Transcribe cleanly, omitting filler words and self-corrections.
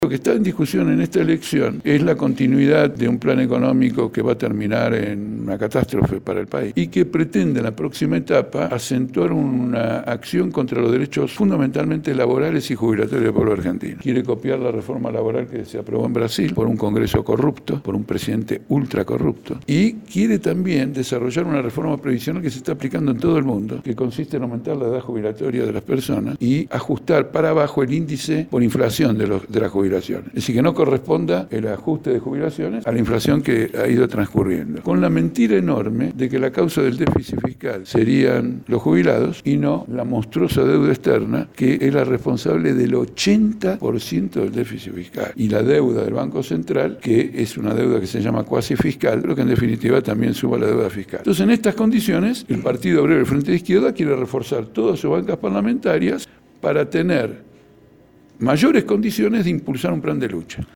Lo que está en discusión en esta elección es la continuidad de un plan económico que va a terminar en una catástrofe para el país y que pretende en la próxima etapa acentuar una acción contra los derechos fundamentalmente laborales y jubilatorios del pueblo argentino. Quiere copiar la reforma laboral que se aprobó en Brasil por un Congreso corrupto, por un presidente ultra corrupto, y quiere también desarrollar una reforma previsional que se está aplicando en todo el mundo, que consiste en aumentar la edad jubilatoria de las personas y ajustar para abajo el índice por inflación de la jubilación. Es decir, que no corresponda el ajuste de jubilaciones a la inflación que ha ido transcurriendo. Con la mentira enorme de que la causa del déficit fiscal serían los jubilados y no la monstruosa deuda externa que es la responsable del 80% del déficit fiscal. Y la deuda del Banco Central, que es una deuda que se llama cuasi fiscal, pero que en definitiva también suma la deuda fiscal. Entonces, en estas condiciones, el Partido Obrero del Frente de Izquierda quiere reforzar todas sus bancas parlamentarias para tener mayores condiciones de impulsar un plan de lucha.